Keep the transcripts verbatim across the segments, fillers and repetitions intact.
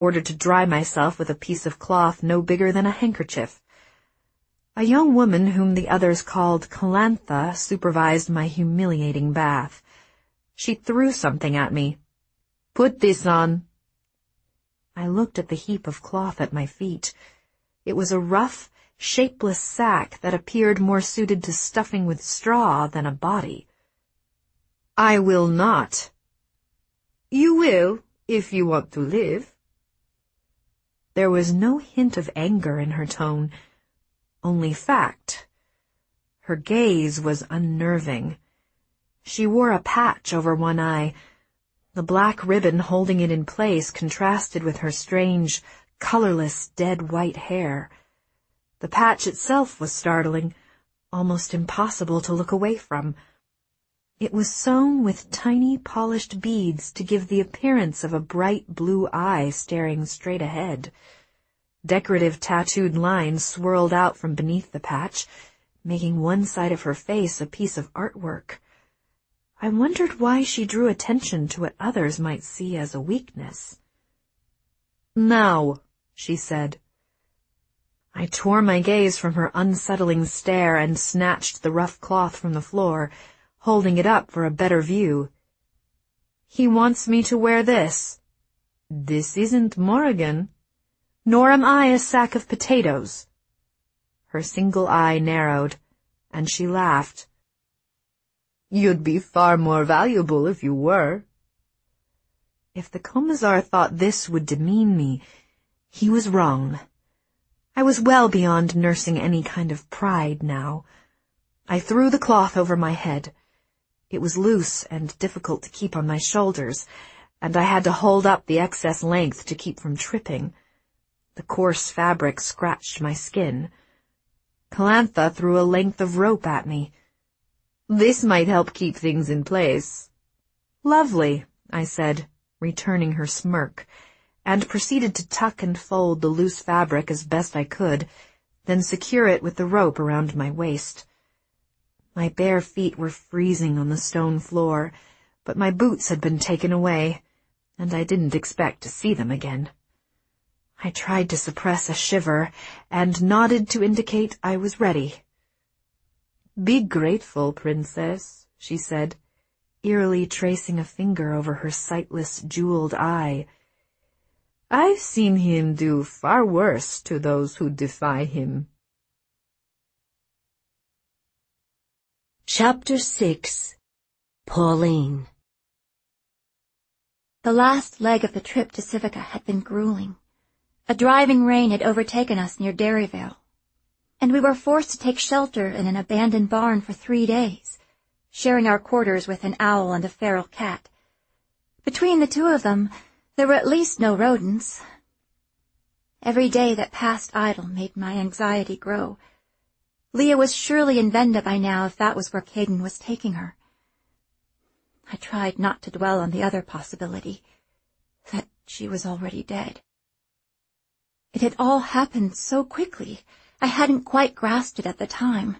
ordered to dry myself with a piece of cloth no bigger than a handkerchief. A young woman whom the others called Calantha supervised my humiliating bath. She threw something at me. "Put this on." I looked at the heap of cloth at my feet. It was a rough, shapeless sack that appeared more suited to stuffing with straw than a body. "I will not." "You will, if you want to live." There was no hint of anger in her tone, only fact. Her gaze was unnerving. She wore a patch over one eye. The black ribbon holding it in place contrasted with her strange, colorless, dead white hair. The patch itself was startling, almost impossible to look away from. It was sewn with tiny polished beads to give the appearance of a bright blue eye staring straight ahead. Decorative tattooed lines swirled out from beneath the patch, making one side of her face a piece of artwork. I wondered why she drew attention to what others might see as a weakness. "Now," she said. I tore my gaze from her unsettling stare and snatched the rough cloth from the floor, holding it up for a better view. "He wants me to wear this. This isn't Morrigan. Nor am I a sack of potatoes." Her single eye narrowed, and she laughed. "You'd be far more valuable if you were." If the Commissar thought this would demean me, he was wrong. I was well beyond nursing any kind of pride now. I threw the cloth over my head. It was loose and difficult to keep on my shoulders, and I had to hold up the excess length to keep from tripping. The coarse fabric scratched my skin. Calantha threw a length of rope at me. "This might help keep things in place." "Lovely," I said, returning her smirk, and proceeded to tuck and fold the loose fabric as best I could, then secure it with the rope around my waist. My bare feet were freezing on the stone floor, but my boots had been taken away, and I didn't expect to see them again. I tried to suppress a shiver, and nodded to indicate I was ready. "Be grateful, Princess," she said, eerily tracing a finger over her sightless, jeweled eye. "I've seen him do far worse to those who defy him." Chapter six. Pauline. The last leg of the trip to Civica had been grueling. A driving rain had overtaken us near Derryvale, and we were forced to take shelter in an abandoned barn for three days, sharing our quarters with an owl and a feral cat. Between the two of them, there were at least no rodents. Every day that passed idle made my anxiety grow. Leah was surely in Venda by now if that was where Caden was taking her. I tried not to dwell on the other possibility, that she was already dead. It had all happened so quickly, I hadn't quite grasped it at the time.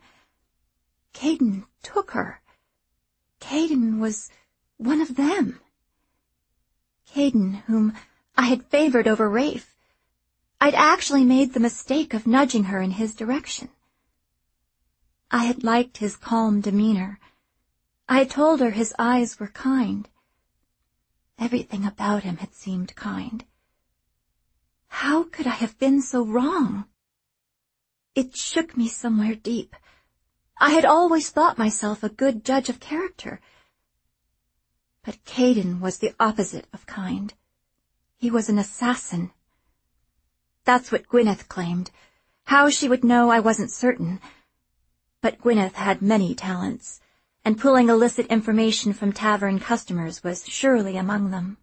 Caden took her. Caden was one of them. Caden, whom I had favored over Rafe. I'd actually made the mistake of nudging her in his direction. I had liked his calm demeanor. I had told her his eyes were kind. Everything about him had seemed kind. How could I have been so wrong? It shook me somewhere deep. I had always thought myself a good judge of character. But Caden was the opposite of kind. He was an assassin. That's what Gwyneth claimed. How she would know I wasn't certain. But Gwyneth had many talents, and pulling illicit information from tavern customers was surely among them.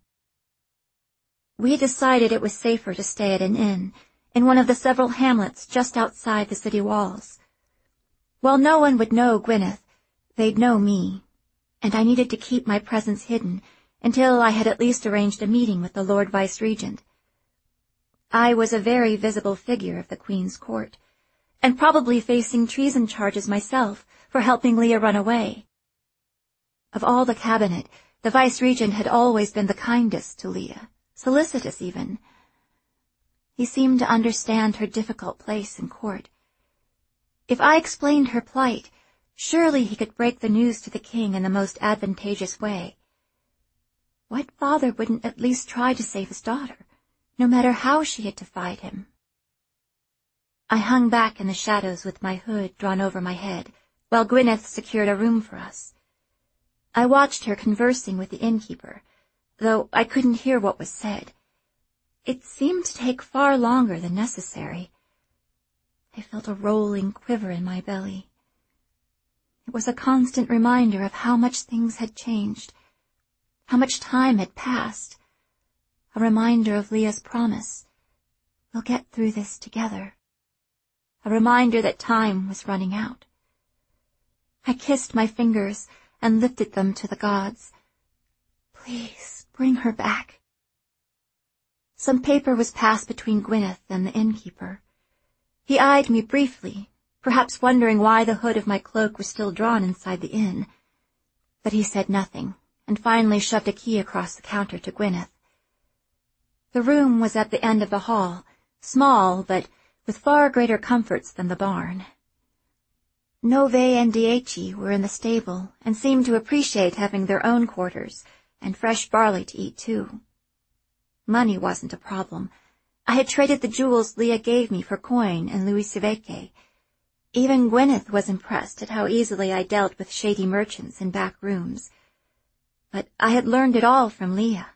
We decided it was safer to stay at an inn, in one of the several hamlets just outside the city walls. While no one would know Gwyneth, they'd know me, and I needed to keep my presence hidden until I had at least arranged a meeting with the Lord Vice-Regent. I was a very visible figure of the Queen's court, and probably facing treason charges myself for helping Leah run away. Of all the cabinet, the Vice-Regent had always been the kindest to Leah, solicitous even. He seemed to understand her difficult place in court. If I explained her plight, surely he could break the news to the king in the most advantageous way. What father wouldn't at least try to save his daughter, no matter how she had defied him? I hung back in the shadows with my hood drawn over my head, while Gwyneth secured a room for us. I watched her conversing with the innkeeper, though I couldn't hear what was said. It seemed to take far longer than necessary. I felt a rolling quiver in my belly. It was a constant reminder of how much things had changed, how much time had passed, a reminder of Leah's promise. We'll get through this together. A reminder that time was running out. I kissed my fingers and lifted them to the gods. Please, bring her back. Some paper was passed between Gwyneth and the innkeeper. He eyed me briefly, perhaps wondering why the hood of my cloak was still drawn inside the inn. But he said nothing, and finally shoved a key across the counter to Gwyneth. The room was at the end of the hall, small, but with far greater comforts than the barn. Nove and Dieci were in the stable, and seemed to appreciate having their own quarters, and fresh barley to eat too. Money wasn't a problem. I had traded the jewels Leah gave me for coin and Louis Siveke. Even Gwyneth was impressed at how easily I dealt with shady merchants in back rooms. But I had learned it all from Leah.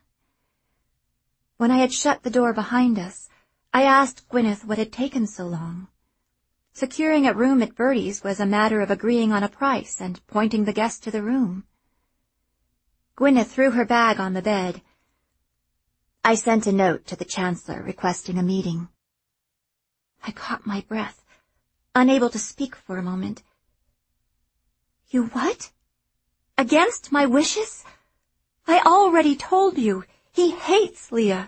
When I had shut the door behind us, I asked Gwyneth what had taken so long. Securing a room at Bertie's was a matter of agreeing on a price and pointing the guest to the room. Gwyneth threw her bag on the bed. I sent a note to the Chancellor requesting a meeting. I caught my breath, unable to speak for a moment. You what? Against my wishes? I already told you, he hates Leah.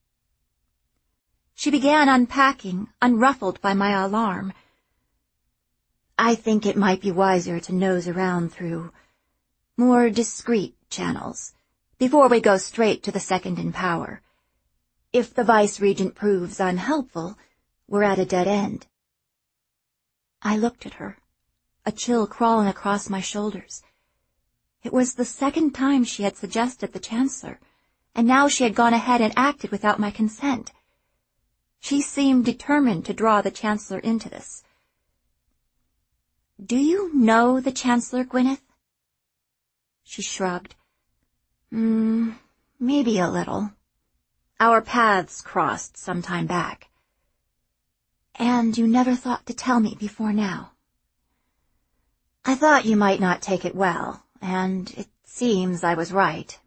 She began unpacking, unruffled by my alarm. I think it might be wiser to nose around through more discreet channels before we go straight to the second in power. If the vice-regent proves unhelpful, we're at a dead end. I looked at her, a chill crawling across my shoulders. It was the second time she had suggested the Chancellor, and now she had gone ahead and acted without my consent. She seemed determined to draw the Chancellor into this. Do you know the Chancellor, Gwyneth? She shrugged. Hmm, maybe a little. Our paths crossed some time back. And you never thought to tell me before now? I thought you might not take it well, and it seems I was right.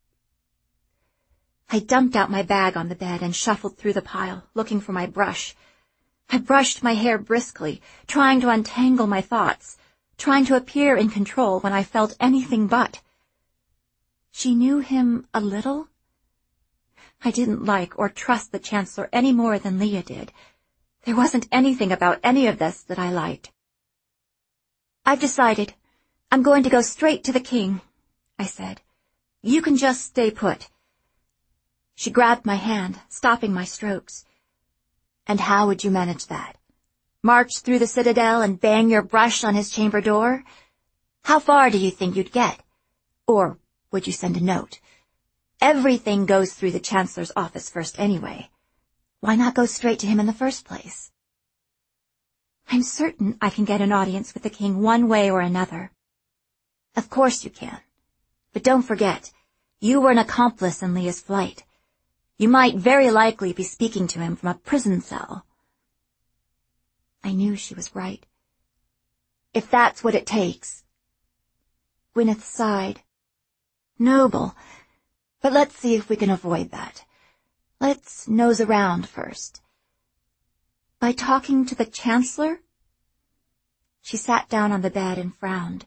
I dumped out my bag on the bed and shuffled through the pile, looking for my brush. I brushed my hair briskly, trying to untangle my thoughts, trying to appear in control when I felt anything but. She knew him a little? I didn't like or trust the Chancellor any more than Leah did. There wasn't anything about any of this that I liked. I've decided. I'm going to go straight to the king, I said. You can just stay put. She grabbed my hand, stopping my strokes. And how would you manage that? March through the citadel and bang your brush on his chamber door? How far do you think you'd get? Or would you send a note? Everything goes through the Chancellor's office first anyway. Why not go straight to him in the first place? I'm certain I can get an audience with the king one way or another. Of course you can. But don't forget, you were an accomplice in Leah's flight. You might very likely be speaking to him from a prison cell. I knew she was right. If that's what it takes. Gwyneth sighed. Noble, but let's see if we can avoid that. Let's nose around first. By talking to the Chancellor? She sat down on the bed and frowned.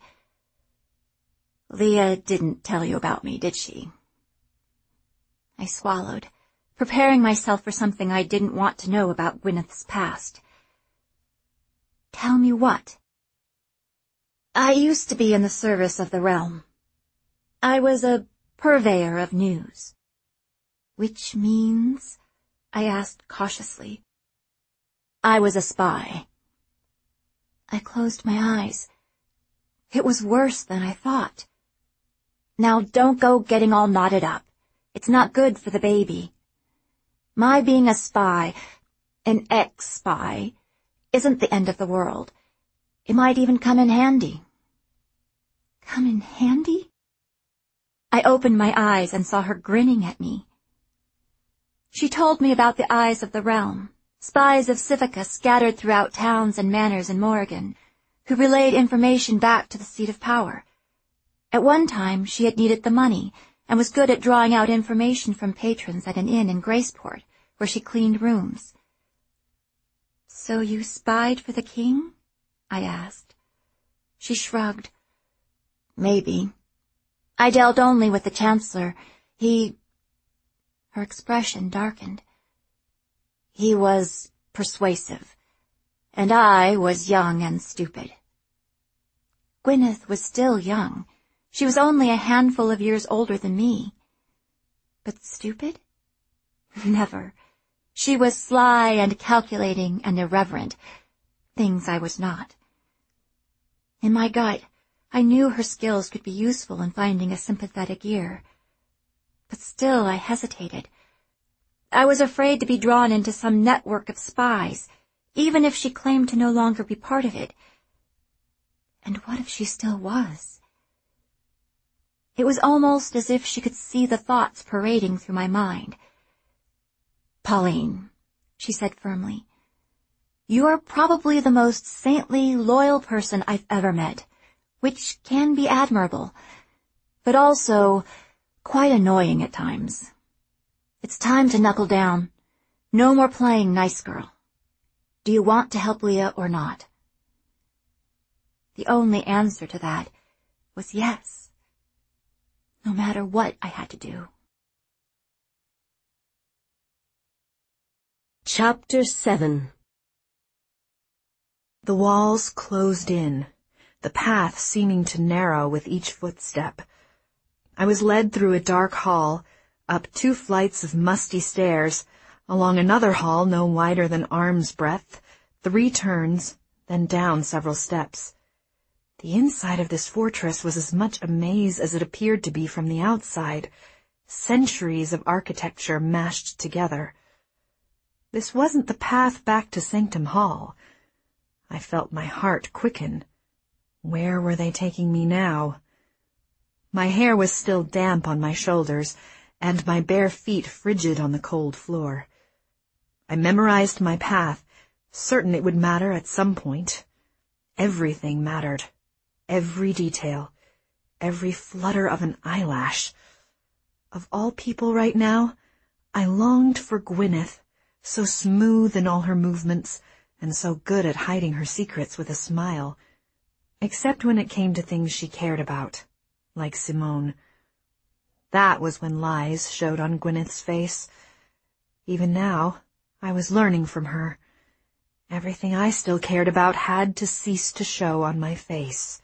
Leah didn't tell you about me, did she? I swallowed, preparing myself for something I didn't want to know about Gwyneth's past. Tell me what? I used to be in the service of the realm. I was a purveyor of news. Which means? I asked cautiously. I was a spy. I closed my eyes. It was worse than I thought. Now don't go getting all knotted up. It's not good for the baby. My being a spy, an ex-spy, isn't the end of the world. It might even come in handy. Come in handy? I opened my eyes and saw her grinning at me. She told me about the Eyes of the Realm, spies of Civica scattered throughout towns and manors in Morrigan, who relayed information back to the seat of power. At one time, she had needed the money and was good at drawing out information from patrons at an inn in Graceport, where she cleaned rooms. So you spied for the king? I asked. She shrugged. Maybe. I dealt only with the Chancellor. He... Her expression darkened. He was persuasive, and I was young and stupid. Gwyneth was still young. She was only a handful of years older than me. But stupid? Never. She was sly and calculating and irreverent, things I was not. In my gut, I knew her skills could be useful in finding a sympathetic ear. But still I hesitated. I was afraid to be drawn into some network of spies, even if she claimed to no longer be part of it. And what if she still was? It was almost as if she could see the thoughts parading through my mind. Pauline, she said firmly, you are probably the most saintly, loyal person I've ever met, which can be admirable, but also quite annoying at times. It's time to knuckle down. No more playing nice girl. Do you want to help Leah or not? The only answer to that was yes. No matter what I had to do. Chapter seven. The walls closed in, the path seeming to narrow with each footstep. I was led through a dark hall, up two flights of musty stairs, along another hall no wider than arm's breadth, three turns, then down several steps. The inside of this fortress was as much a maze as it appeared to be from the outside, centuries of architecture mashed together. This wasn't the path back to Sanctum Hall. I felt my heart quicken. Where were they taking me now? My hair was still damp on my shoulders, and my bare feet frigid on the cold floor. I memorized my path, certain it would matter at some point. Everything mattered. Every detail. Every flutter of an eyelash. Of all people right now, I longed for Gwyneth, so smooth in all her movements, and so good at hiding her secrets with a smile. Except when it came to things she cared about, like Simone. That was when lies showed on Gwyneth's face. Even now, I was learning from her. Everything I still cared about had to cease to show on my face.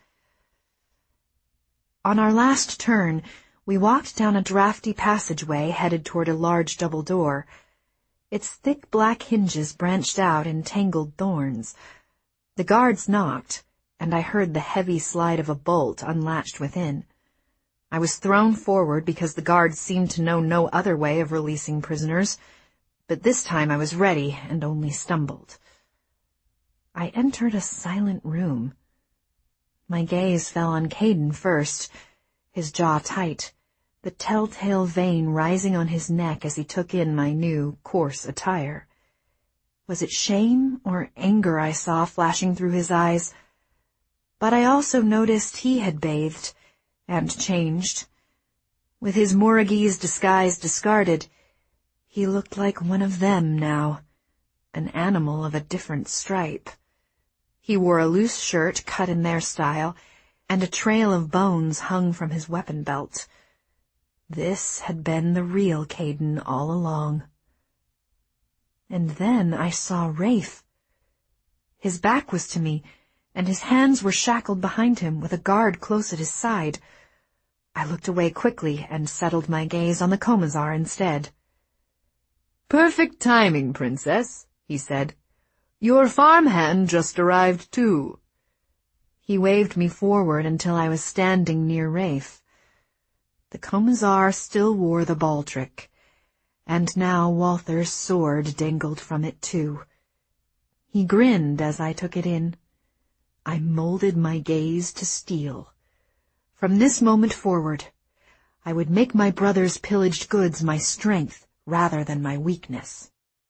On our last turn, we walked down a draughty passageway headed toward a large double door. Its thick black hinges branched out in tangled thorns. The guards knocked, and I heard the heavy slide of a bolt unlatched within. I was thrown forward because the guards seemed to know no other way of releasing prisoners, but this time I was ready and only stumbled. I entered a silent room. My gaze fell on Caden first, his jaw tight, the telltale vein rising on his neck as he took in my new, coarse attire. Was it shame or anger I saw flashing through his eyes? But I also noticed he had bathed and changed. With his Morrigese disguise discarded, he looked like one of them now, an animal of a different stripe. He wore a loose shirt cut in their style, and a trail of bones hung from his weapon belt. This had been the real Caden all along. And then I saw Rafe. His back was to me, and his hands were shackled behind him with a guard close at his side. I looked away quickly and settled my gaze on the Commissar instead. Perfect timing, Princess, he said. Your farmhand just arrived, too. He waved me forward until I was standing near Rafe. The Commissar still wore the baldric, and now Walther's sword dangled from it, too. He grinned as I took it in. I molded my gaze to steel. From this moment forward, I would make my brother's pillaged goods my strength rather than my weakness.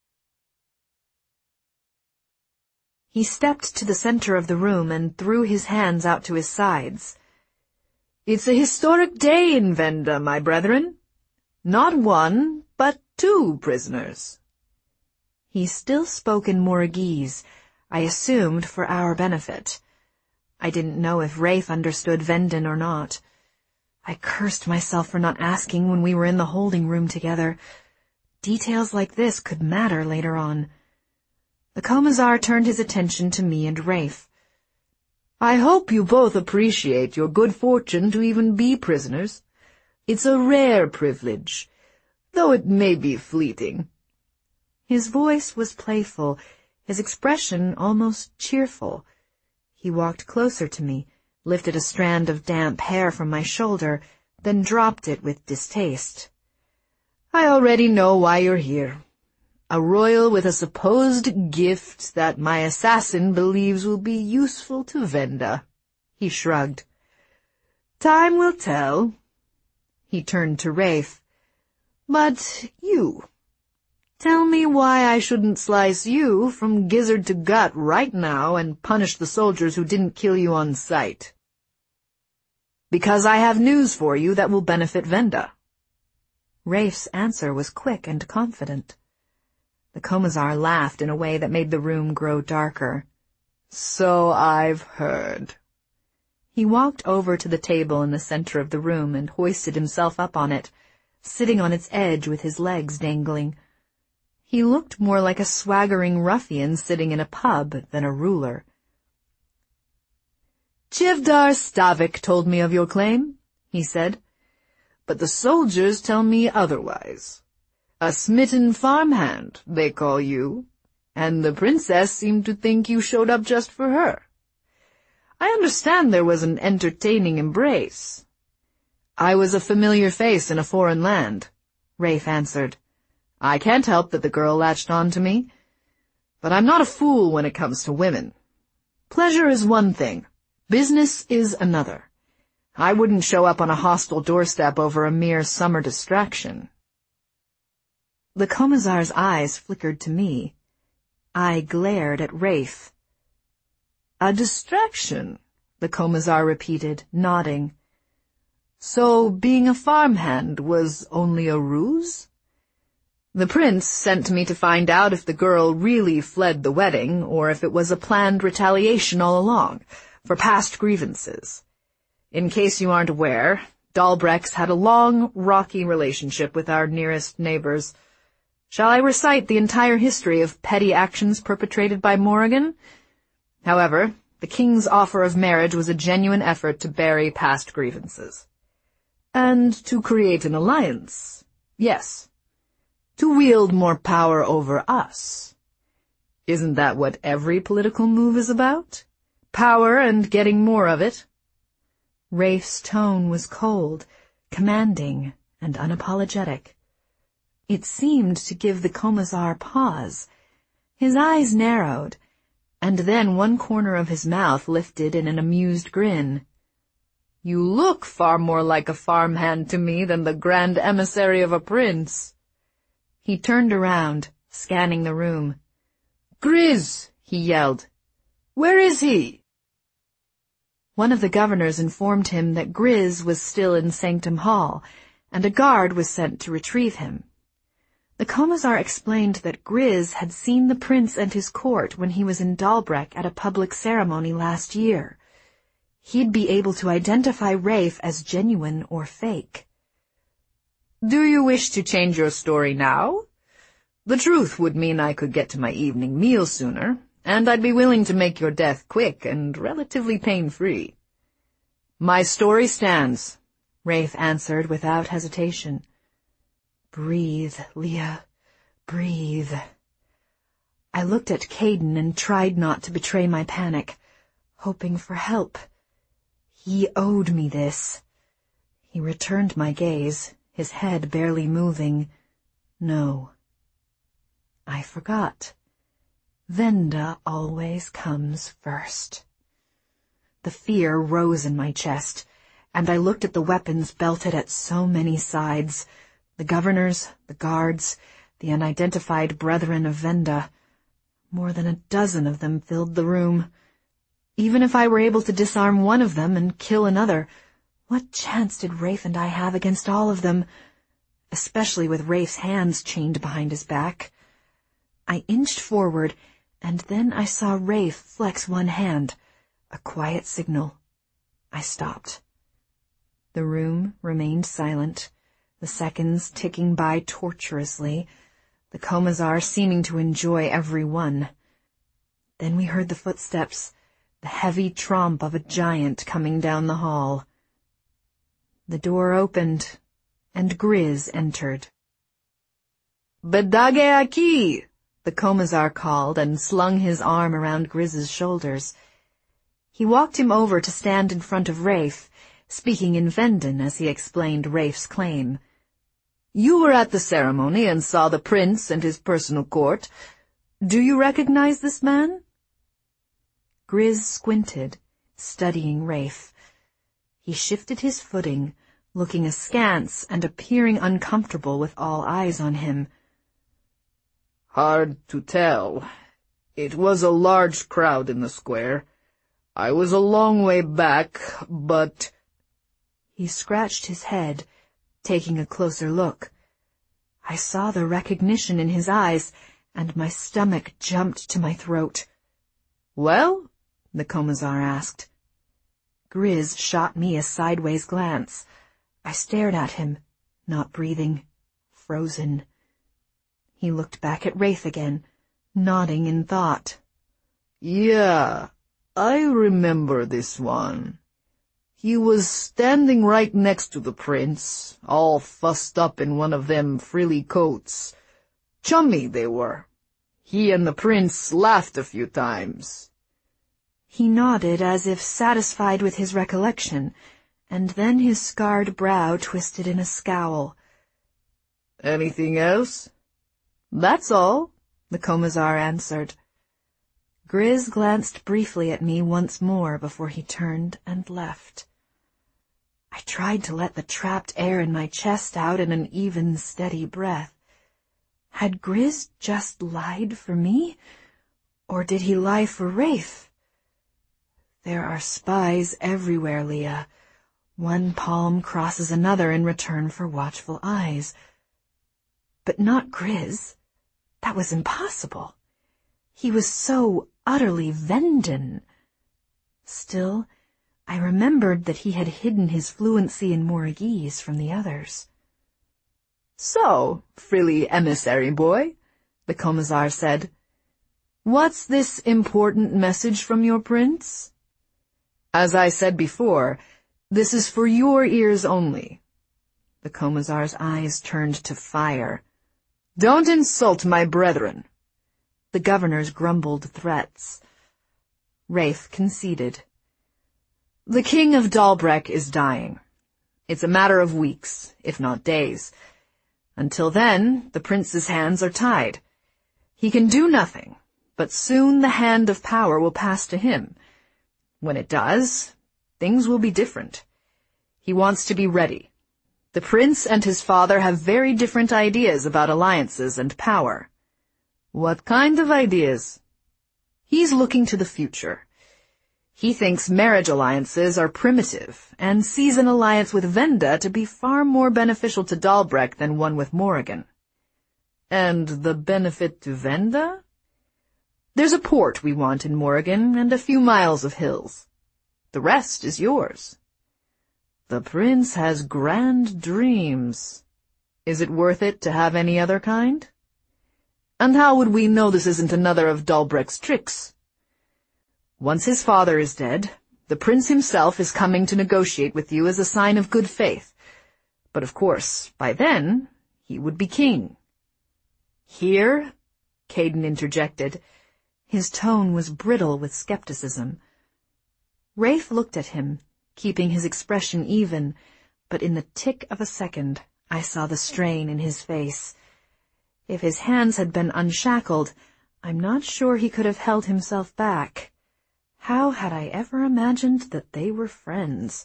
He stepped to the center of the room and threw his hands out to his sides. It's a historic day in Venda, my brethren. Not one, but two prisoners. He still spoke in Morrigese, I assumed for our benefit. I didn't know if Rafe understood Vendan or not. I cursed myself for not asking when we were in the holding room together. Details like this could matter later on. The Commissar turned his attention to me and Rafe. I hope you both appreciate your good fortune to even be prisoners. It's a rare privilege, though it may be fleeting. His voice was playful, his expression almost cheerful. He walked closer to me, lifted a strand of damp hair from my shoulder, then dropped it with distaste. I already know why you're here. A royal with a supposed gift that my assassin believes will be useful to Venda. He shrugged. Time will tell. He turned to Rafe. But you, tell me why I shouldn't slice you from gizzard to gut right now and punish the soldiers who didn't kill you on sight. Because I have news for you that will benefit Venda. Rafe's answer was quick and confident. The Commissar laughed in a way that made the room grow darker. So I've heard. He walked over to the table in the center of the room and hoisted himself up on it, sitting on its edge with his legs dangling. He looked more like a swaggering ruffian sitting in a pub than a ruler. Chivdar Stavik told me of your claim, he said, but the soldiers tell me otherwise. A smitten farmhand, they call you, and the princess seemed to think you showed up just for her. I understand there was an entertaining embrace. I was a familiar face in a foreign land, Rafe answered. I can't help that the girl latched on to me, but I'm not a fool when it comes to women. Pleasure is one thing, business is another. I wouldn't show up on a hostile doorstep over a mere summer distraction. The Commissar's eyes flickered to me. I glared at Rafe. A distraction, the Commissar repeated, nodding. So being a farmhand was only a ruse? The prince sent me to find out if the girl really fled the wedding, or if it was a planned retaliation all along, for past grievances. In case you aren't aware, Dalbrechts had a long, rocky relationship with our nearest neighbors. Shall I recite the entire history of petty actions perpetrated by Morrigan? However, the king's offer of marriage was a genuine effort to bury past grievances. And to create an alliance, yes. To wield more power over us. Isn't that what every political move is about? Power and getting more of it? Rafe's tone was cold, commanding, and unapologetic. It seemed to give the Commissar pause. His eyes narrowed, and then one corner of his mouth lifted in an amused grin. You look far more like a farmhand to me than the grand emissary of a prince. He turned around, scanning the room. Grizz, he yelled. Where is he? One of the governors informed him that Grizz was still in Sanctum Hall, and a guard was sent to retrieve him. The Commissar explained that Grizz had seen the prince and his court when he was in Dalbrek at a public ceremony last year. He'd be able to identify Rafe as genuine or fake. Do you wish to change your story now? The truth would mean I could get to my evening meal sooner, and I'd be willing to make your death quick and relatively pain-free. My story stands, Rafe answered without hesitation. Breathe, Leah. breathe. I looked at Caden and tried not to betray my panic, hoping for help. He owed me this. He returned my gaze, his head barely moving. No. I forgot. Venda always comes first. The fear rose in my chest, and I looked at the weapons belted at so many sides, the governors, the guards, the unidentified brethren of Venda. More than a dozen of them filled the room. Even if I were able to disarm one of them and kill another, what chance did Rafe and I have against all of them, especially with Rafe's hands chained behind his back? I inched forward, and then I saw Rafe flex one hand, a quiet signal. I stopped. The room remained silent, the seconds ticking by torturously, the Komazar seeming to enjoy every one. Then we heard the footsteps, the heavy tromp of a giant coming down the hall. The door opened, and Grizz entered. "Bedage aquí!" the Komazar called and slung his arm around Grizz's shoulders. He walked him over to stand in front of Rafe, speaking in Vendan as he explained Rafe's claim. "You were at the ceremony and saw the prince and his personal court. Do you recognize this man?" Grizz squinted, studying Rafe. He shifted his footing, looking askance and appearing uncomfortable with all eyes on him. "Hard to tell. It was a large crowd in the square. I was a long way back, but—" He scratched his head, taking a closer look. I saw the recognition in his eyes, and my stomach jumped to my throat. "Well?" the Komazar asked. Grizz shot me a sideways glance. I stared at him, not breathing, frozen. He looked back at Rafe again, nodding in thought. "Yeah, I remember this one. He was standing right next to the prince, all fussed up in one of them frilly coats. Chummy they were. He and the prince laughed a few times." He nodded as if satisfied with his recollection, and then his scarred brow twisted in a scowl. "Anything else?" "That's all," the Komazar answered. Grizz glanced briefly at me once more before he turned and left. I tried to let the trapped air in my chest out in an even, steady breath. Had Grizz just lied for me, or did he lie for Rafe? There are spies everywhere, Leah. One palm crosses another in return for watchful eyes. But not Grizz. That was impossible. He was so utterly Vendan. Still, I remembered that he had hidden his fluency in Moragese from the others. "So, frilly emissary boy," the Komazar said, "what's this important message from your prince?" "As I said before, this is for your ears only." The Komazar's eyes turned to fire. "Don't insult my brethren." The governors grumbled threats. Rafe conceded. "The king of Dalbrek is dying. It's a matter of weeks, if not days. Until then, the prince's hands are tied. He can do nothing, but soon the hand of power will pass to him. When it does, things will be different. He wants to be ready. The prince and his father have very different ideas about alliances and power." "What kind of ideas?" "He's looking to the future. He thinks marriage alliances are primitive and sees an alliance with Venda to be far more beneficial to Dalbrek than one with Morrigan." "And the benefit to Venda?" "There's a port we want in Morrigan and a few miles of hills. The rest is yours." "The prince has grand dreams. Is it worth it to have any other kind?" "And how would we know this isn't another of Dalbrek's tricks?" "Once his father is dead, the prince himself is coming to negotiate with you as a sign of good faith. But of course, by then, he would be king." Here? Caden interjected. His tone was brittle with skepticism. Rafe looked at him, keeping his expression even, but in the tick of a second I saw the strain in his face. If his hands had been unshackled, I'm not sure he could have held himself back. How had I ever imagined that they were friends?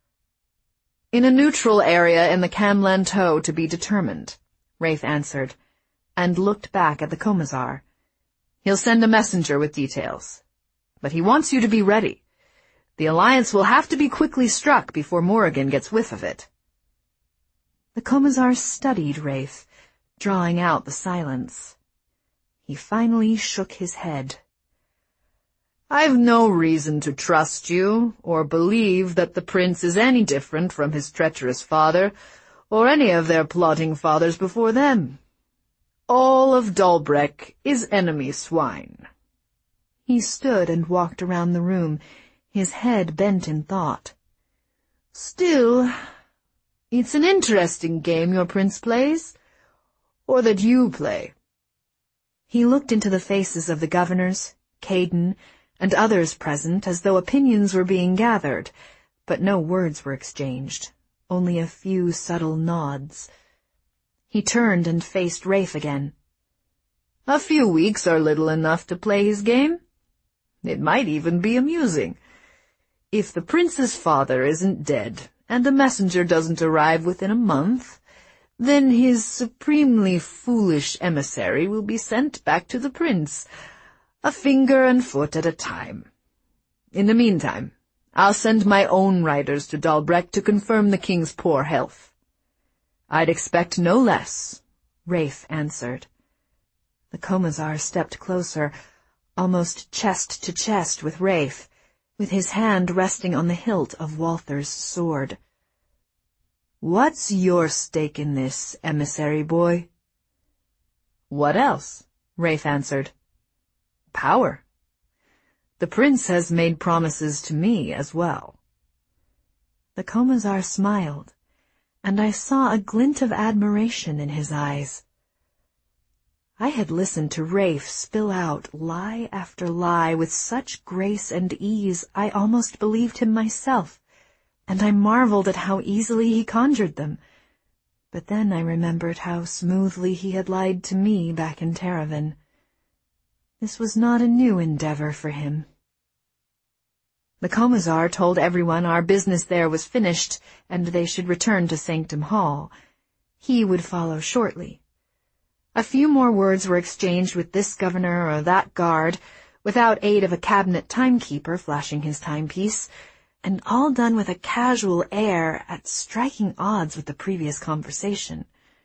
In a neutral area in the Camlanteau to be determined, Rafe answered, and looked back at the Commissar. He'll send a messenger with details. But he wants you to be ready. The alliance will have to be quickly struck before Morrigan gets whiff of it. The Commissar studied Rafe, drawing out the silence. He finally shook his head. I've no reason to trust you, or believe that the prince is any different from his treacherous father, or any of their plotting fathers before them. All of Dalbrek is enemy swine. He stood and walked around the room, his head bent in thought. Still, it's an interesting game your prince plays, or that you play. He looked into the faces of the governors, Caden, and others present as though opinions were being gathered, but no words were exchanged, only a few subtle nods. He turned and faced Rafe again. A few weeks are little enough to play his game. It might even be amusing. If the prince's father isn't dead, and a messenger doesn't arrive within a month, then his supremely foolish emissary will be sent back to the prince, a finger and foot at a time. In the meantime, I'll send my own riders to Dalbrek to confirm the king's poor health. I'd expect no less, Rafe answered. The Commissar stepped closer, almost chest to chest with Rafe, with his hand resting on the hilt of Walther's sword. What's your stake in this, emissary boy? What else? Rafe answered. Power. The prince has made promises to me as well. The Commissar smiled, and I saw a glint of admiration in his eyes. I had listened to Rafe spill out lie after lie with such grace and ease I almost believed him myself, and I marveled at how easily he conjured them. But then I remembered how smoothly he had lied to me back in Teravan. This was not a new endeavor for him. The Commissar told everyone our business there was finished, and they should return to Sanctum Hall. He would follow shortly. A few more words were exchanged with this governor or that guard, without aid of a cabinet timekeeper flashing his timepiece, and all done with a casual air at striking odds with the previous conversation.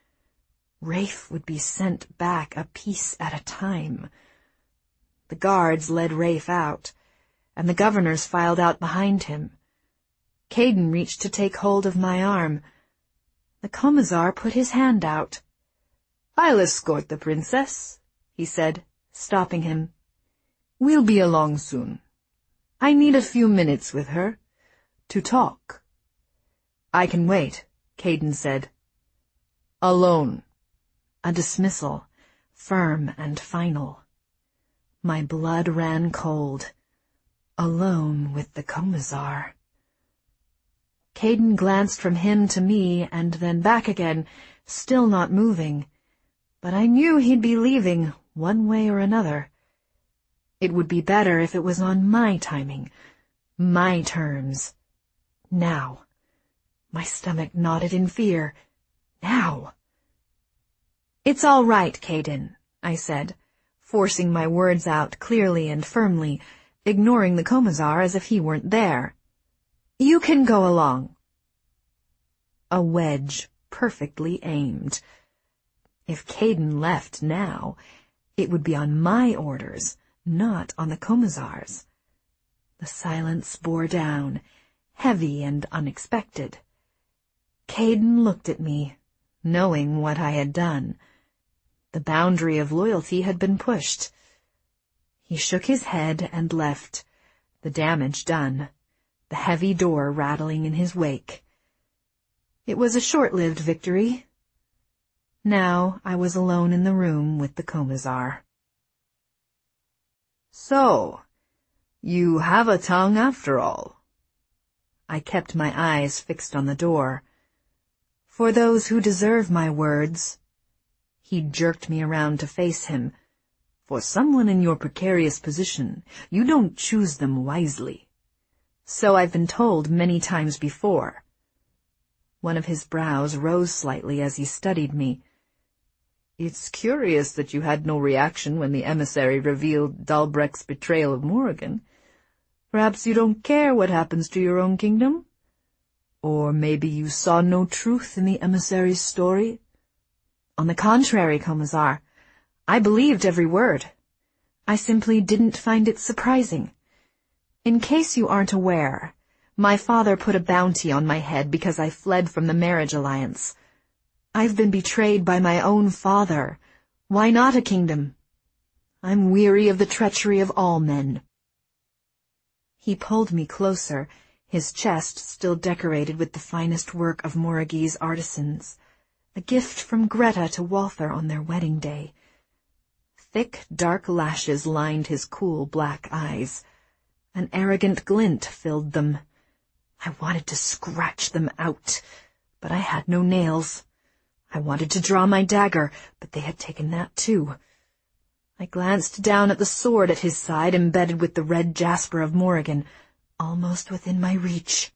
Rafe would be sent back a piece at a time. The guards led Rafe out, and the governors filed out behind him. Caden reached to take hold of my arm. The Commissar put his hand out. I'll escort the princess, he said, stopping him. We'll be along soon. I need a few minutes with her, to talk. I can wait, Caden said. Alone. A dismissal, firm and final. My blood ran cold. Alone with the Commissar. Caden glanced from him to me and then back again, still not moving. But I knew he'd be leaving, one way or another. It would be better if it was on my timing, my terms. Now. My stomach knotted in fear. Now. It's all right, Caden, I said, forcing my words out clearly and firmly, ignoring the Commissar as if he weren't there. You can go along. A wedge, perfectly aimed. If Caden left now, it would be on my orders, not on the Commissar's. The silence bore down, heavy and unexpected. Caden looked at me, knowing what I had done. The boundary of loyalty had been pushed. He shook his head and left, the damage done, the heavy door rattling in his wake. It was a short-lived victory. Now I was alone in the room with the Commissar. So, you have a tongue after all. I kept my eyes fixed on the door. For those who deserve my words. He jerked me around to face him. For someone in your precarious position, you don't choose them wisely. So I've been told many times before. One of his brows rose slightly as he studied me. It's curious that you had no reaction when the emissary revealed Dalbrecht's betrayal of Morrigan. Perhaps you don't care what happens to your own kingdom? Or maybe you saw no truth in the emissary's story? On the contrary, Commissar, I believed every word. I simply didn't find it surprising. In case you aren't aware, my father put a bounty on my head because I fled from the marriage alliance. I've been betrayed by my own father. Why not a kingdom? I'm weary of the treachery of all men. He pulled me closer, his chest still decorated with the finest work of Morrigie's artisans, a gift from Greta to Walther on their wedding day. Thick, dark lashes lined his cool black eyes. An arrogant glint filled them. I wanted to scratch them out, but I had no nails. I wanted to draw my dagger, but they had taken that too. I glanced down at the sword at his side, embedded with the red jasper of Morrigan, almost within my reach.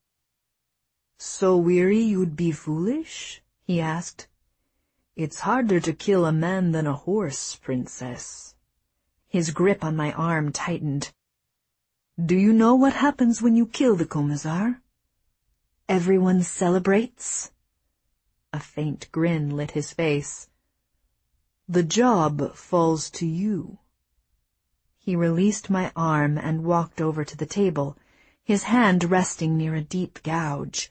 So weary you'd be foolish? He asked. It's harder to kill a man than a horse, Princess. His grip on my arm tightened. Do you know what happens when you kill the Commissar? Everyone celebrates. A faint grin lit his face. The job falls to you. He released my arm and walked over to the table, his hand resting near a deep gouge.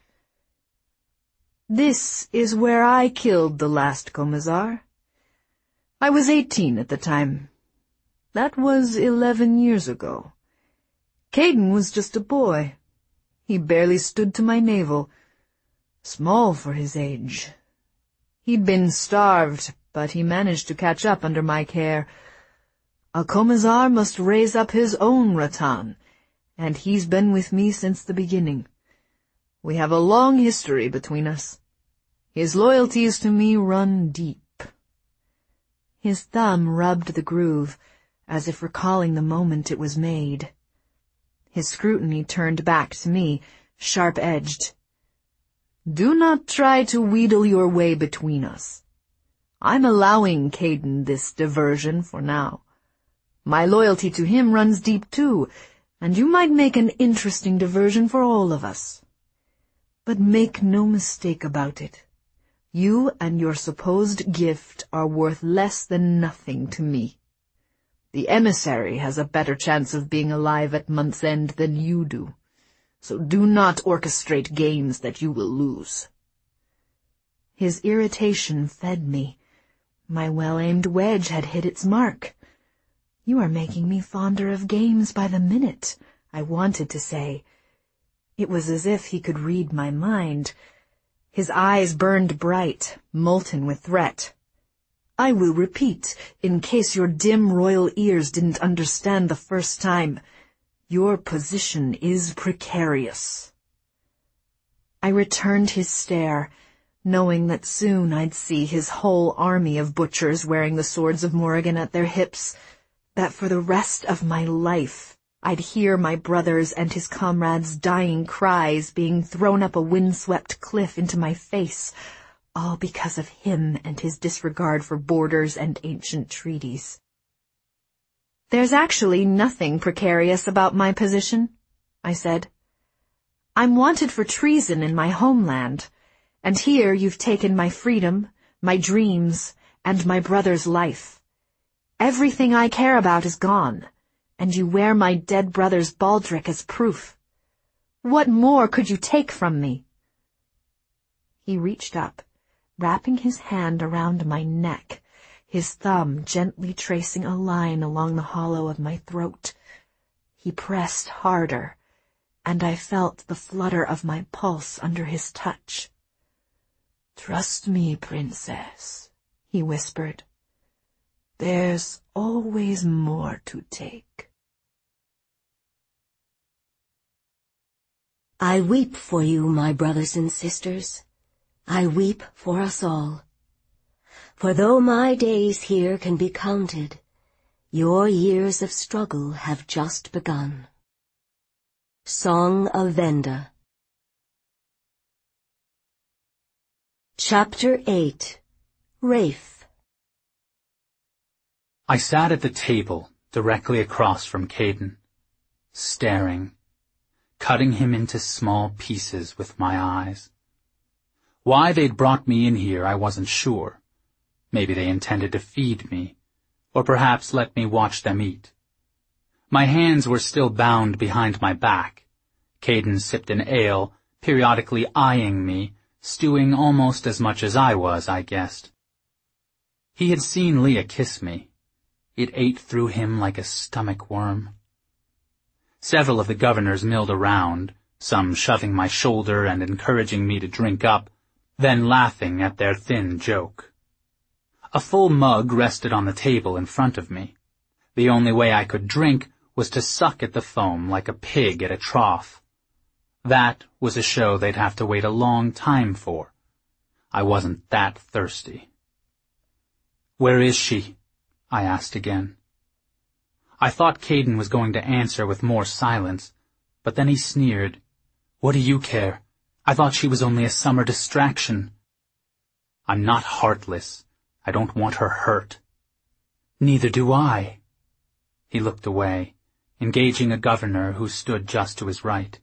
This is where I killed the last Commissar. I was eighteen at the time. That was eleven years ago. Caden was just a boy. He barely stood to my navel. Small for his age. He'd been starved, but he managed to catch up under my care. A Commissar must raise up his own Rattan, and he's been with me since the beginning. We have a long history between us. His loyalties to me run deep. His thumb rubbed the groove, as if recalling the moment it was made. His scrutiny turned back to me, sharp-edged. Do not try to wheedle your way between us. I'm allowing Caden this diversion for now. My loyalty to him runs deep too, and you might make an interesting diversion for all of us. But make no mistake about it. You and your supposed gift are worth less than nothing to me. The emissary has a better chance of being alive at month's end than you do, so do not orchestrate games that you will lose. His irritation fed me. My well-aimed wedge had hit its mark. You are making me fonder of games by the minute, I wanted to say. It was as if he could read my mind. His eyes burned bright, molten with threat. I will repeat, in case your dim royal ears didn't understand the first time. Your position is precarious. I returned his stare, knowing that soon I'd see his whole army of butchers wearing the swords of Morrigan at their hips, that for the rest of my life I'd hear my brother's and his comrades' dying cries being thrown up a windswept cliff into my face, all because of him and his disregard for borders and ancient treaties. There's actually nothing precarious about my position, I said. I'm wanted for treason in my homeland, and here you've taken my freedom, my dreams, and my brother's life. Everything I care about is gone, and you wear my dead brother's baldric as proof. What more could you take from me? He reached up, wrapping his hand around my neck, his thumb gently tracing a line along the hollow of my throat. He pressed harder, and I felt the flutter of my pulse under his touch. Trust me, Princess, he whispered. There's always more to take. I weep for you, my brothers and sisters. I weep for us all. For though my days here can be counted, your years of struggle have just begun. Song of Venda. Chapter eight. Rafe. I sat at the table directly across from Caden, staring, cutting him into small pieces with my eyes. Why they'd brought me in here I wasn't sure. Maybe they intended to feed me, or perhaps let me watch them eat. My hands were still bound behind my back. Caden sipped an ale, periodically eyeing me, stewing almost as much as I was, I guessed. He had seen Leah kiss me. It ate through him like a stomach worm. Several of the governors milled around, some shoving my shoulder and encouraging me to drink up, then laughing at their thin joke. A full mug rested on the table in front of me. The only way I could drink was to suck at the foam like a pig at a trough. That was a show they'd have to wait a long time for. I wasn't that thirsty. "Where is she?" I asked again. I thought Caden was going to answer with more silence, but then he sneered. "What do you care? I thought she was only a summer distraction." "I'm not heartless. I don't want her hurt." "Neither do I." He looked away, engaging a governor who stood just to his right.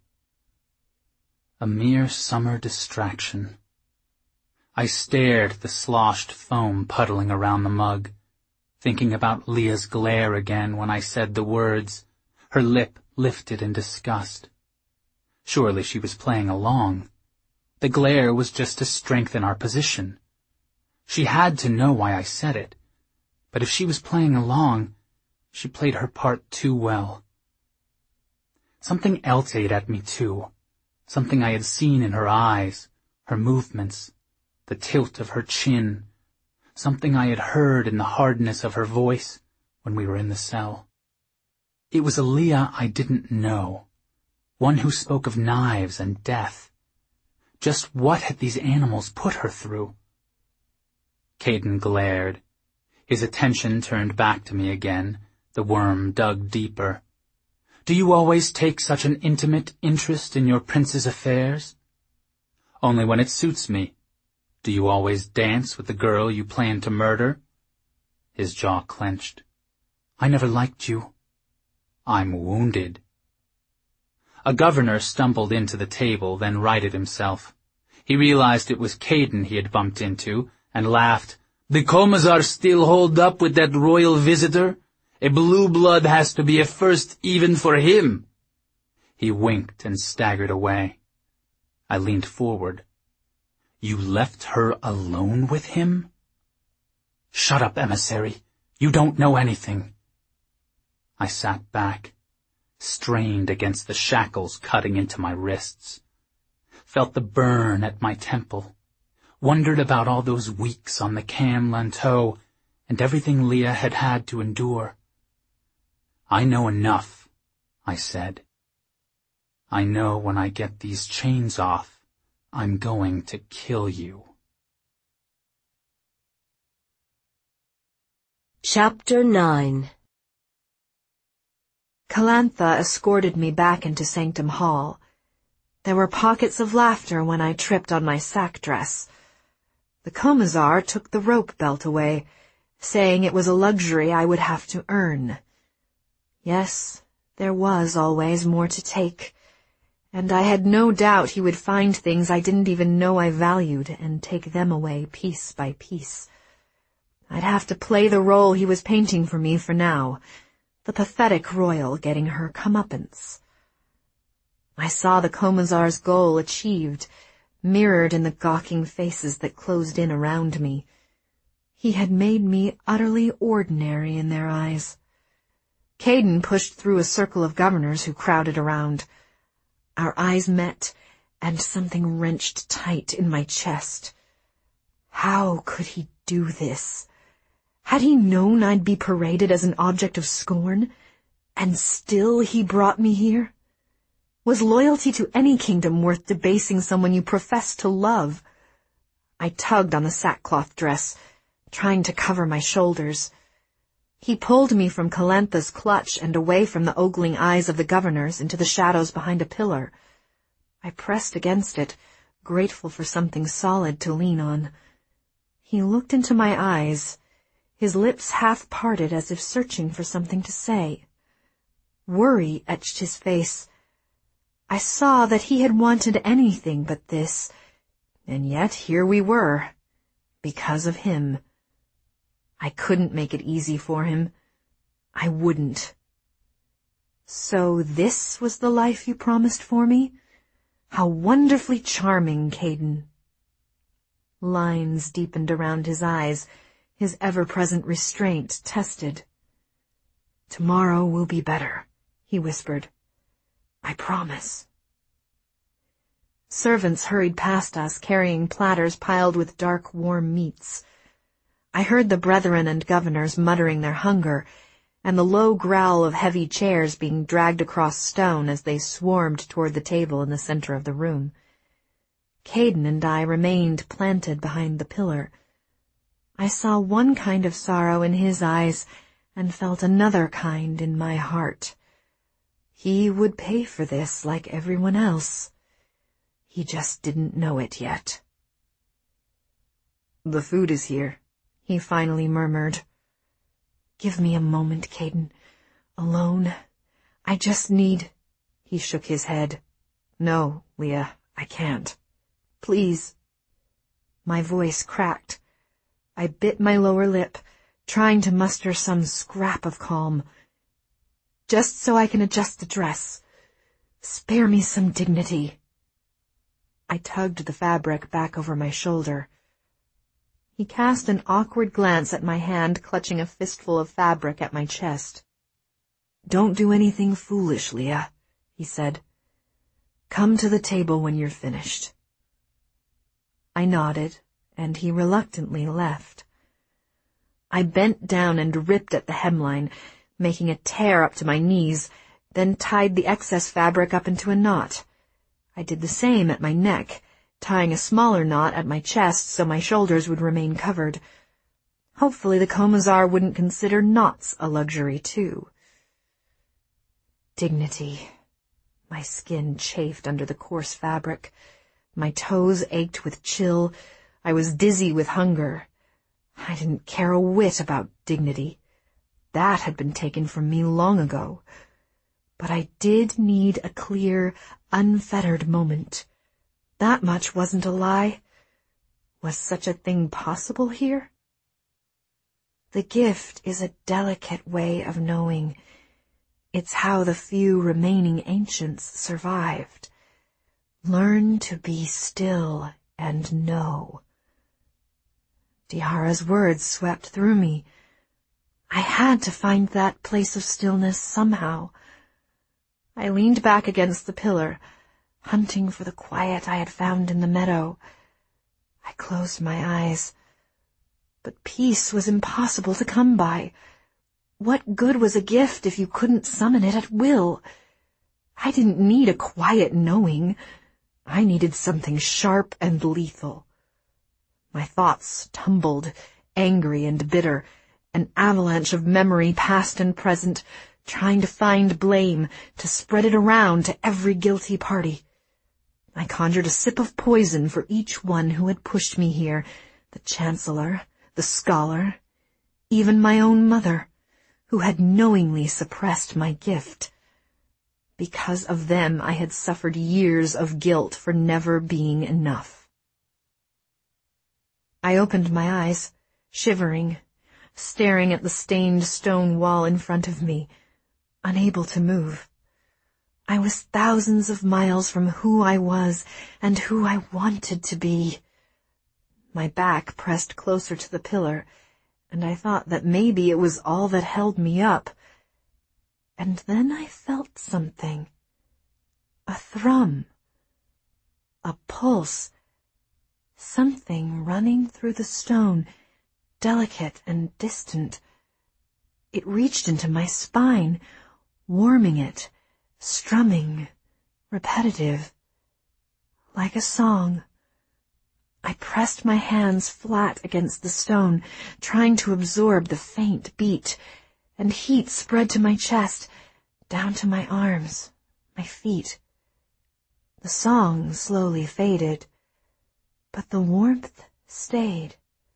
A mere summer distraction. I stared at the sloshed foam puddling around the mug, thinking about Leah's glare again when I said the words, her lip lifted in disgust. Surely she was playing along. The glare was just to strengthen our position. She had to know why I said it, but if she was playing along, she played her part too well. Something else ate at me too, something I had seen in her eyes, her movements, the tilt of her chin, something I had heard in the hardness of her voice when we were in the cell. It was a Leah I didn't know, one who spoke of knives and death. Just what had these animals put her through? Caden glared. His attention turned back to me again. The worm dug deeper. "Do you always take such an intimate interest in your prince's affairs?" "Only when it suits me." "Do you always dance with the girl you plan to murder?" His jaw clenched. "I never liked you." "I'm wounded." A governor stumbled into the table, then righted himself. He realized it was Caden he had bumped into, and laughed. "The Commissar still holed up with that royal visitor? A blue blood has to be a first even for him." He winked and staggered away. I leaned forward. "You left her alone with him?" "Shut up, emissary. You don't know anything." I sat back, strained against the shackles cutting into my wrists, felt the burn at my temple, wondered about all those weeks on the Cam Lanteau and everything Leah had had to endure. "I know enough," I said. "I know when I get these chains off, I'm going to kill you." Chapter nine. Calantha escorted me back into Sanctum Hall. There were pockets of laughter when I tripped on my sack dress. The Commissar took the rope belt away, saying it was a luxury I would have to earn. Yes, there was always more to take, and I had no doubt he would find things I didn't even know I valued and take them away piece by piece. I'd have to play the role he was painting for me for now, the pathetic royal getting her comeuppance. I saw the Commissar's goal achieved, mirrored in the gawking faces that closed in around me. He had made me utterly ordinary in their eyes. Caden pushed through a circle of governors who crowded around. Our eyes met, and something wrenched tight in my chest. How could he do this? Had he known I'd be paraded as an object of scorn? And still he brought me here? Was loyalty to any kingdom worth debasing someone you profess to love? I tugged on the sackcloth dress, trying to cover my shoulders. He pulled me from Calantha's clutch and away from the ogling eyes of the governors into the shadows behind a pillar. I pressed against it, grateful for something solid to lean on. He looked into my eyes, his lips half parted as if searching for something to say. Worry etched his face. I saw that he had wanted anything but this, and yet here we were, because of him. I couldn't make it easy for him. I wouldn't. So this was the life you promised for me? How wonderfully charming, Kaidan. Lines deepened around his eyes, his ever-present restraint tested. Tomorrow will be better, he whispered. I promise. Servants hurried past us, carrying platters piled with dark, warm meats. I heard the brethren and governors muttering their hunger, and the low growl of heavy chairs being dragged across stone as they swarmed toward the table in the center of the room. Kaidan and I remained planted behind the pillar. I saw one kind of sorrow in his eyes and felt another kind in my heart. He would pay for this like everyone else. He just didn't know it yet. The food is here, he finally murmured. Give me a moment, Kaidan. Alone. I just need... He shook his head. No, Leah, I can't. Please. My voice cracked. I bit my lower lip, trying to muster some scrap of calm. Just so I can adjust the dress. Spare me some dignity. I tugged the fabric back over my shoulder. He cast an awkward glance at my hand, clutching a fistful of fabric at my chest. Don't do anything foolish, Leah, he said. Come to the table when you're finished. I nodded, and he reluctantly left. I bent down and ripped at the hemline, making a tear up to my knees, then tied the excess fabric up into a knot. I did the same at my neck, tying a smaller knot at my chest so my shoulders would remain covered. Hopefully the Commissar wouldn't consider knots a luxury, too. Dignity. My skin chafed under the coarse fabric. My toes ached with chill. I was dizzy with hunger. I didn't care a whit about dignity. That had been taken from me long ago. But I did need a clear, unfettered moment. That much wasn't a lie. Was such a thing possible here? The gift is a delicate way of knowing. It's how the few remaining ancients survived. Learn to be still and know. Dihara's words swept through me. I had to find that place of stillness somehow. I leaned back against the pillar, hunting for the quiet I had found in the meadow. I closed my eyes. But peace was impossible to come by. What good was a gift if you couldn't summon it at will? I didn't need a quiet knowing. I needed something sharp and lethal. My thoughts tumbled, angry and bitter, an avalanche of memory past and present, trying to find blame, to spread it around to every guilty party. I conjured a sip of poison for each one who had pushed me here, the Chancellor, the scholar, even my own mother, who had knowingly suppressed my gift. Because of them I had suffered years of guilt for never being enough. I opened my eyes, shivering, staring at the stained stone wall in front of me, unable to move. I was thousands of miles from who I was and who I wanted to be. My back pressed closer to the pillar, and I thought that maybe it was all that held me up. And then I felt something. A thrum. A pulse. Something running through the stone, delicate and distant. It reached into my spine, warming it, strumming, repetitive, like a song. I pressed my hands flat against the stone, trying to absorb the faint beat, and heat spread to my chest, down to my arms, my feet. The song slowly faded, but the warmth stayed.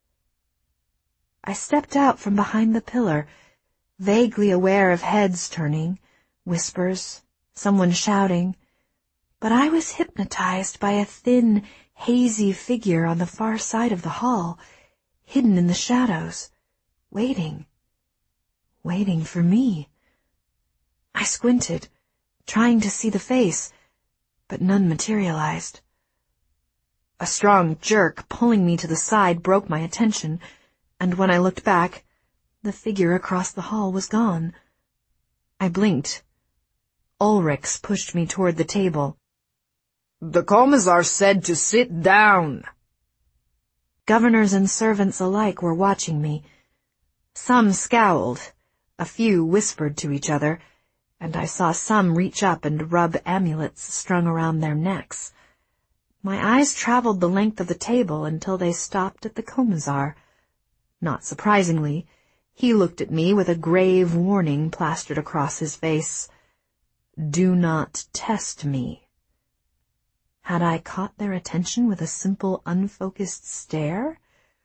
I stepped out from behind the pillar, vaguely aware of heads turning, whispers, someone shouting, but I was hypnotized by a thin, hazy figure on the far side of the hall, hidden in the shadows, waiting, waiting for me. I squinted, trying to see the face, but none materialized. A strong jerk pulling me to the side broke my attention, and when I looked back, the figure across the hall was gone. I blinked. Ulrich pushed me toward the table. "The Commissar said to sit down." Governors and servants alike were watching me. Some scowled, a few whispered to each other, and I saw some reach up and rub amulets strung around their necks. My eyes traveled the length of the table until they stopped at the Commissar. Not surprisingly, he looked at me with a grave warning plastered across his face. "Do not test me." Had I caught their attention with a simple, unfocused stare?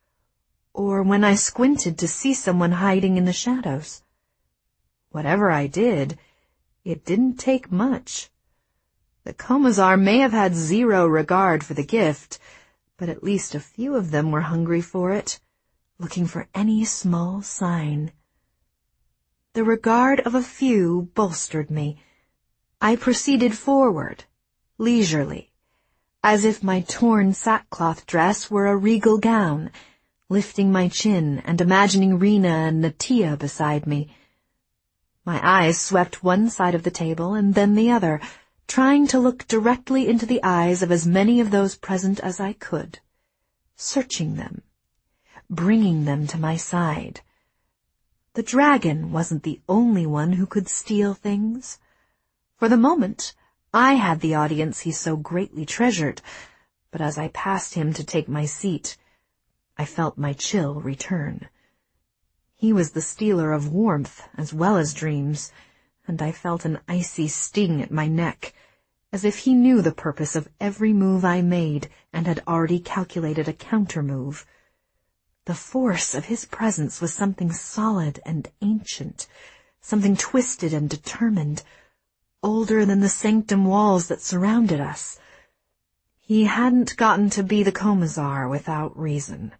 Or when I squinted to see someone hiding in the shadows? Whatever I did, it didn't take much. The Commissar may have had zero regard for the gift, but at least a few of them were hungry for it, looking for any small sign. The regard of a few bolstered me. I proceeded forward, leisurely, as if my torn sackcloth dress were a regal gown, lifting my chin and imagining Rena and Natia beside me. My eyes swept one side of the table and then the other, trying to look directly into the eyes of as many of those present as I could, searching them, bringing them to my side. The dragon wasn't the only one who could steal things. For the moment, I had the audience he so greatly treasured, but as I passed him to take my seat, I felt my chill return. He was the stealer of warmth as well as dreams, and I felt an icy sting at my neck, as if he knew the purpose of every move I made and had already calculated a counter-move. The force of his presence was something solid and ancient, something twisted and determined, older than the sanctum walls that surrounded us. He hadn't gotten to be the Commissar without reason.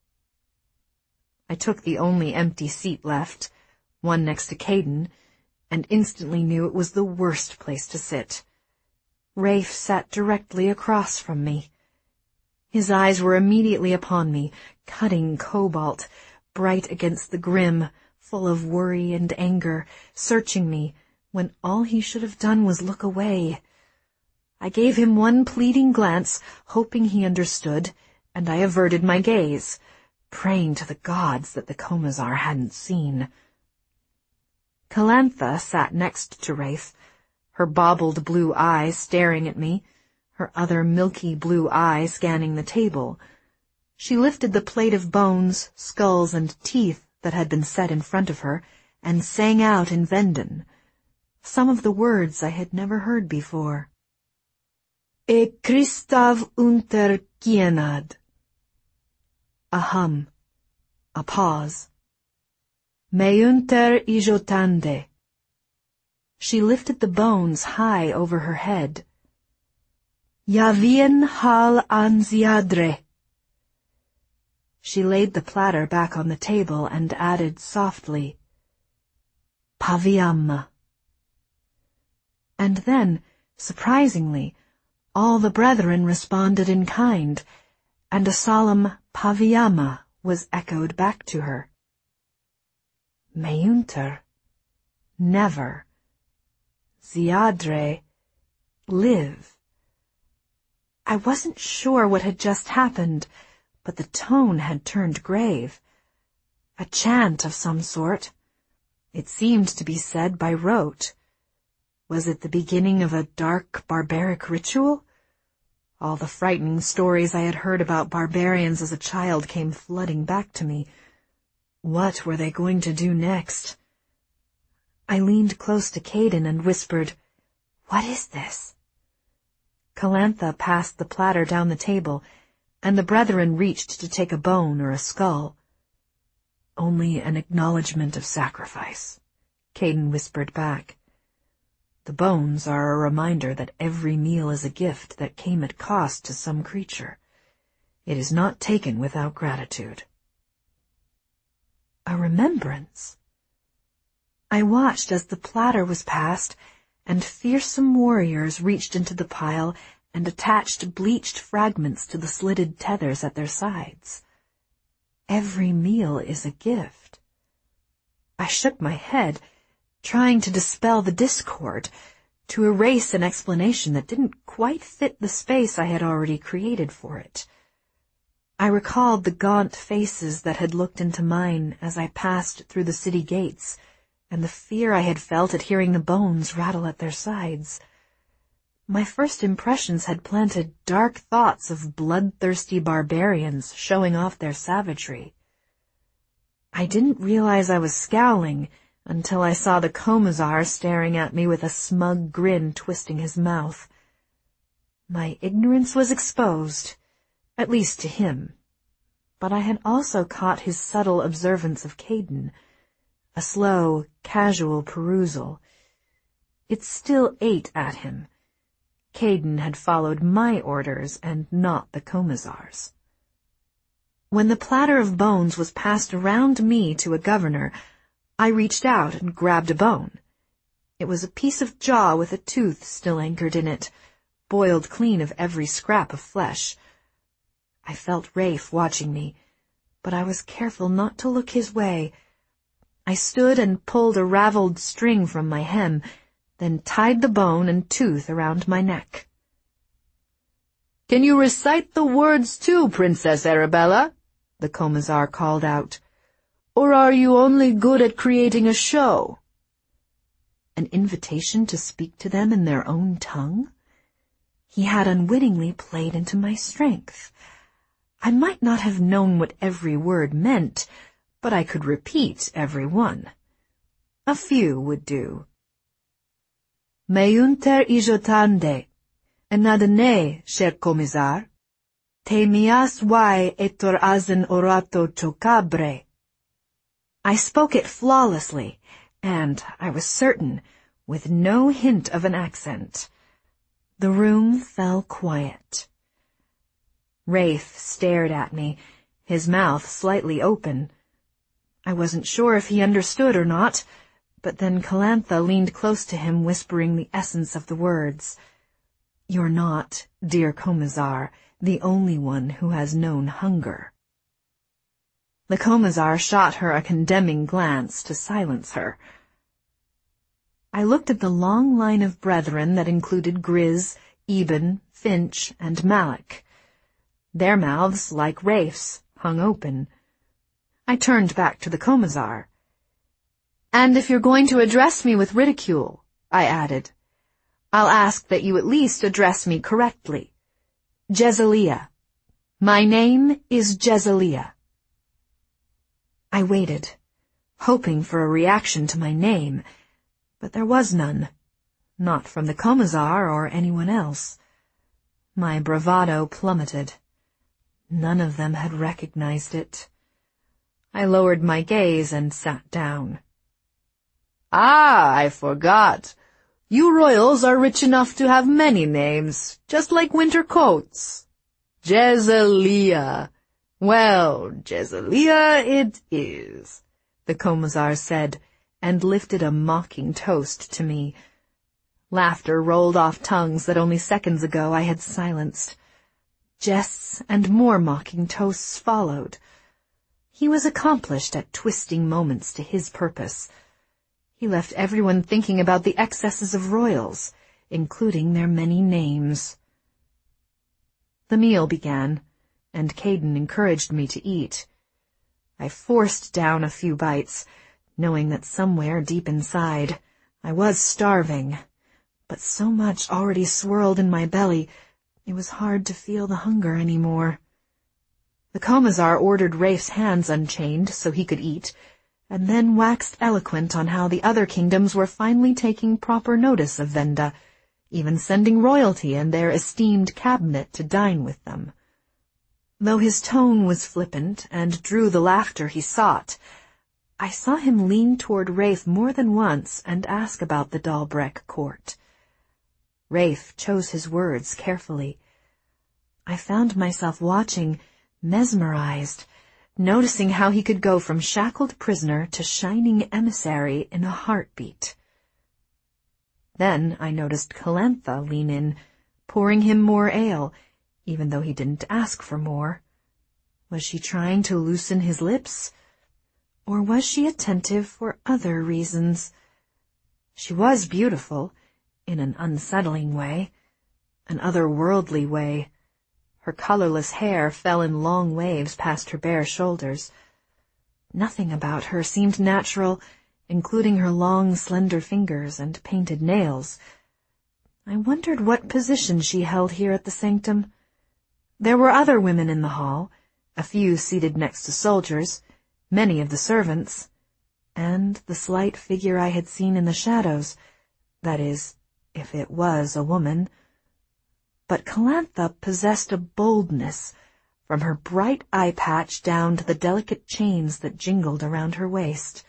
I took the only empty seat left, one next to Caden, and instantly knew it was the worst place to sit. Rafe sat directly across from me. His eyes were immediately upon me, cutting cobalt, bright against the grim, full of worry and anger, searching me, when all he should have done was look away. I gave him one pleading glance, hoping he understood, and I averted my gaze, praying to the gods that the Commissar hadn't seen. Calantha sat next to Rafe, her bobbled blue eye staring at me, her other milky blue eye scanning the table. She lifted the plate of bones, skulls, and teeth that had been set in front of her, and sang out in Vendon, some of the words I had never heard before. E Christav unter kienad. A hum, a pause. Me unter ijotande. She lifted the bones high over her head. Yavien hal anziadre. She laid the platter back on the table and added softly, Paviamma. And then, surprisingly, all the brethren responded in kind, and a solemn Paviamma was echoed back to her. Meunter, never. Ziadre, live. I wasn't sure what had just happened, but the tone had turned grave. A chant of some sort. It seemed to be said by rote. Was it the beginning of a dark, barbaric ritual? All the frightening stories I had heard about barbarians as a child came flooding back to me. What were they going to do next? I leaned close to Caden and whispered, "What is this?" Calantha passed the platter down the table, and the brethren reached to take a bone or a skull. "Only an acknowledgement of sacrifice," Caden whispered back. "The bones are a reminder that every meal is a gift that came at cost to some creature. It is not taken without gratitude." A remembrance. I watched as the platter was passed, and fearsome warriors reached into the pile and attached bleached fragments to the slitted tethers at their sides. Every meal is a gift. I shook my head, trying to dispel the discord, to erase an explanation that didn't quite fit the space I had already created for it. I recalled the gaunt faces that had looked into mine as I passed through the city gates, and the fear I had felt at hearing the bones rattle at their sides. My first impressions had planted dark thoughts of bloodthirsty barbarians showing off their savagery. I didn't realize I was scowling until I saw the Commissar staring at me with a smug grin twisting his mouth. My ignorance was exposed, at least to him, but I had also caught his subtle observance of Caden, a slow, casual perusal. It still ate at him. Caden had followed my orders and not the Commissar's. When the platter of bones was passed around me to a governor, I reached out and grabbed a bone. It was a piece of jaw with a tooth still anchored in it, boiled clean of every scrap of flesh. I felt Rafe watching me, but I was careful not to look his way. I stood and pulled a raveled string from my hem, then tied the bone and tooth around my neck. "Can you recite the words too, Princess Arabella?" the Commissar called out. "Or are you only good at creating a show?" An invitation to speak to them in their own tongue? He had unwittingly played into my strength. I might not have known what every word meant, but I could repeat every one. A few would do. "Meunter ijotande, enadene, cher Commissar, te mias vai etor azen orato chocabre." I spoke it flawlessly, and, I was certain, with no hint of an accent. The room fell quiet. Rafe stared at me, his mouth slightly open. I wasn't sure if he understood or not, but then Calantha leaned close to him, whispering the essence of the words. "You're not, dear Commissar, the only one who has known hunger." The Commissar shot her a condemning glance to silence her. I looked at the long line of brethren that included Grizz, Eben, Finch, and Malik. Their mouths, like Rafe's, hung open. I turned back to the Commissar. "And if you're going to address me with ridicule," I added, "I'll ask that you at least address me correctly. Jezzalia. My name is Jezzalia." I waited, hoping for a reaction to my name, but there was none, not from the Commissar or anyone else. My bravado plummeted. None of them had recognized it. I lowered my gaze and sat down. "Ah, I forgot. You royals are rich enough to have many names, just like winter coats. Jezzalia. Well, Jezzalia it is," the Commissar said, and lifted a mocking toast to me. Laughter rolled off tongues that only seconds ago I had silenced. Jests and more mocking toasts followed. He was accomplished at twisting moments to his purpose. He left everyone thinking about the excesses of royals, including their many names. The meal began, and Caden encouraged me to eat. I forced down a few bites, knowing that somewhere deep inside I was starving, but so much already swirled in my belly, it was hard to feel the hunger anymore. The Commissar ordered Rafe's hands unchained so he could eat, and then waxed eloquent on how the other kingdoms were finally taking proper notice of Venda, even sending royalty and their esteemed cabinet to dine with them. Though his tone was flippant and drew the laughter he sought, I saw him lean toward Rafe more than once and ask about the Dalbreck court. Rafe chose his words carefully. I found myself watching, mesmerized, noticing how he could go from shackled prisoner to shining emissary in a heartbeat. Then I noticed Calantha lean in, pouring him more ale, even though he didn't ask for more. Was she trying to loosen his lips? Or was she attentive for other reasons? She was beautiful, in an unsettling way, an otherworldly way. Her colorless hair fell in long waves past her bare shoulders. Nothing about her seemed natural, including her long, slender fingers and painted nails. I wondered what position she held here at the sanctum. There were other women in the hall, a few seated next to soldiers, many of the servants, and the slight figure I had seen in the shadows, that is, if it was a woman. But Calantha possessed a boldness, from her bright eye patch down to the delicate chains that jingled around her waist.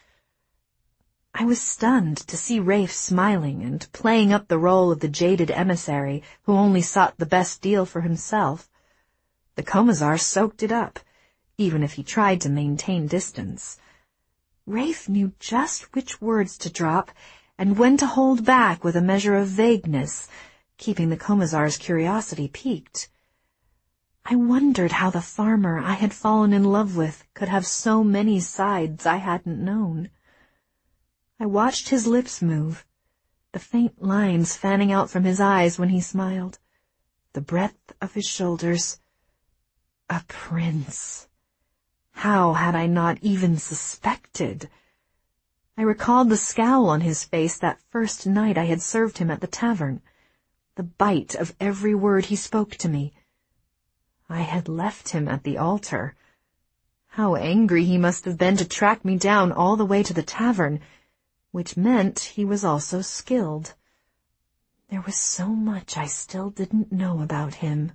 I was stunned to see Rafe smiling and playing up the role of the jaded emissary who only sought the best deal for himself. The Commissar soaked it up, even if he tried to maintain distance. Rafe knew just which words to drop and when to hold back with a measure of vagueness, keeping the Commissar's curiosity piqued. I wondered how the farmer I had fallen in love with could have so many sides I hadn't known. I watched his lips move, the faint lines fanning out from his eyes when he smiled, the breadth of his shoulders. A prince. How had I not even suspected? I recalled the scowl on his face that first night I had served him at the tavern, the bite of every word he spoke to me. I had left him at the altar. How angry he must have been to track me down all the way to the tavern, which meant he was also skilled. There was so much I still didn't know about him.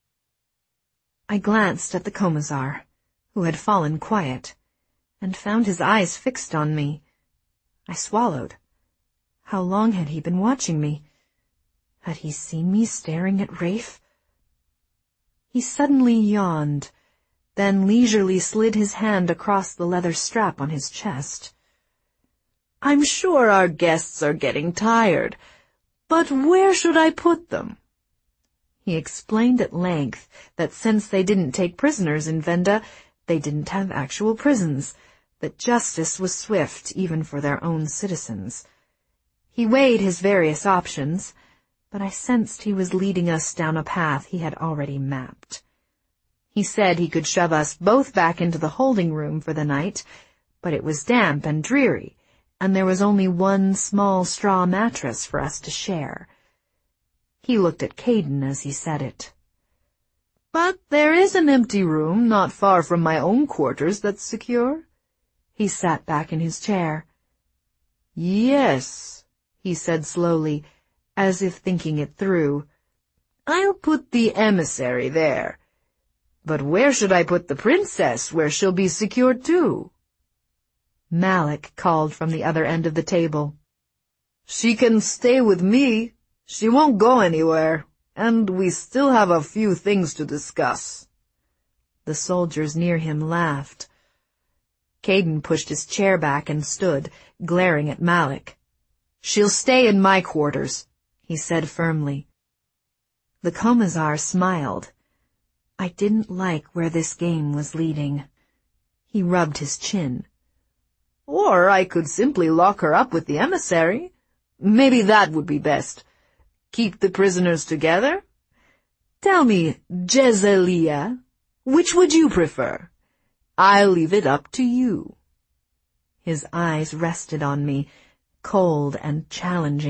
I glanced at the Commissar, who had fallen quiet, and found his eyes fixed on me. I swallowed. How long had he been watching me? Had he seen me staring at Rafe? He suddenly yawned, then leisurely slid his hand across the leather strap on his chest. I'm sure our guests are getting tired, but where should I put them? He explained at length that since they didn't take prisoners in Venda, they didn't have actual prisons, that justice was swift even for their own citizens. He weighed his various options, but I sensed he was leading us down a path he had already mapped. He said he could shove us both back into the holding room for the night, but it was damp and dreary, and there was only one small straw mattress for us to share. He looked at Caden as he said it. But there is an empty room not far from my own quarters that's secure. He sat back in his chair. Yes, he said slowly, as if thinking it through. I'll put the emissary there. But where should I put the princess, where she'll be secure too? Malik called from the other end of the table. She can stay with me. She won't go anywhere, and we still have a few things to discuss. The soldiers near him laughed. Caden pushed his chair back and stood, glaring at Malik. She'll stay in my quarters, he said firmly. The Commissar smiled. I didn't like where this game was leading. He rubbed his chin. Or I could simply lock her up with the emissary. Maybe that would be best. Keep the prisoners together? Tell me, Jezzalia, which would you prefer? I leave it up to you." His eyes rested on me, cold and challenging.